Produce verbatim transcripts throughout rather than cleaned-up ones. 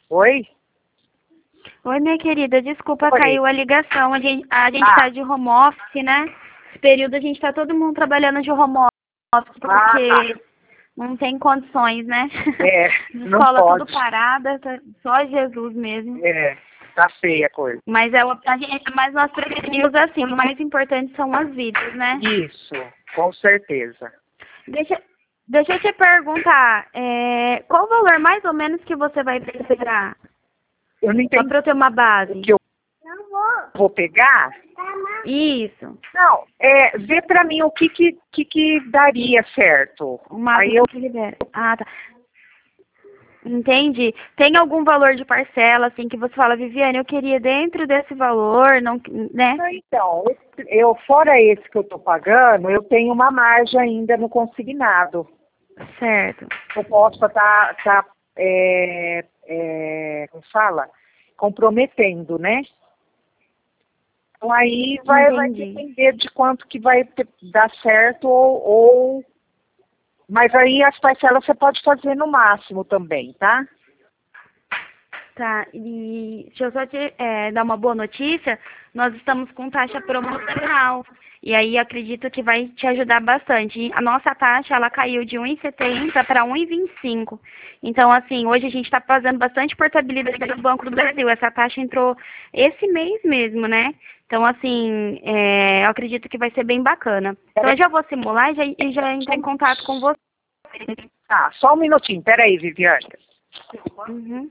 Oi? Oi, minha querida, desculpa, Oi. caiu a ligação. A gente, a gente Ah. tá de home office, né? Esse período a gente tá todo mundo trabalhando de home office, porque Ah, tá. não tem condições, né? É, não Escola tudo pode. parada, tá- só Jesus mesmo. É, tá feia a coisa. Mas, é, o- a gente, mas nós preferimos assim, o mais importante são as vidas, né? Isso, com certeza. Deixa, deixa eu te perguntar, é, qual o valor mais ou menos que você vai precisar? Eu não Só entendi pra eu ter uma base. o que eu vou pegar. Isso. Não, é, vê pra mim o que que, que, que daria certo. Uma Aí eu, que libera. Ah, tá. Entendi. Tem algum valor de parcela, assim, que você fala, Viviane, eu queria dentro desse valor, não, né? então, eu, fora esse que eu tô pagando, eu tenho uma margem ainda no consignado. Certo. Eu posso estar, tá, é, é, como fala? Comprometendo, né? Então aí vai, vai Entendi. depender de quanto que vai ter, dar certo ou, ou... Mas aí as parcelas você pode fazer no máximo também, tá? Tá, e deixa eu só te é, dar uma boa notícia, nós estamos com taxa promocional, e aí acredito que vai te ajudar bastante. A nossa taxa, ela caiu de um e setenta para um e vinte e cinco. Então, assim, hoje a gente está fazendo bastante portabilidade no Banco do Brasil. Essa taxa entrou esse mês mesmo, né? Então, assim, é, eu acredito que vai ser bem bacana. Então, eu já vou simular e já, e já entrar em contato com você. Tá, só um minutinho, peraí, Viviane. Uhum.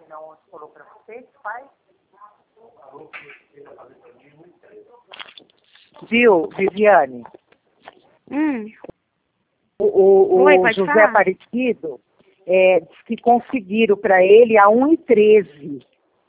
Viu, Viviane? Hum. O, o, Oi, o pode José falar? Aparecido é, diz que conseguiram para ele a um e treze.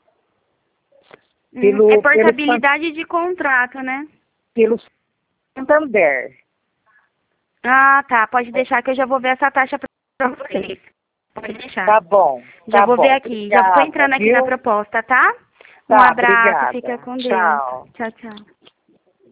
Hum, Pelo, é pelo, San- portabilidade de contrato, né? pelo Santander. Ah, tá. Pode deixar que eu já vou ver essa taxa pra vocês. Pode deixar. Tá bom, Já tá vou ver bom. aqui. Já tô Obrigada, entrando aqui na viu? proposta, tá? Um Tá, abraço. Fica obrigada. com Deus. Tchau. Tchau, tchau.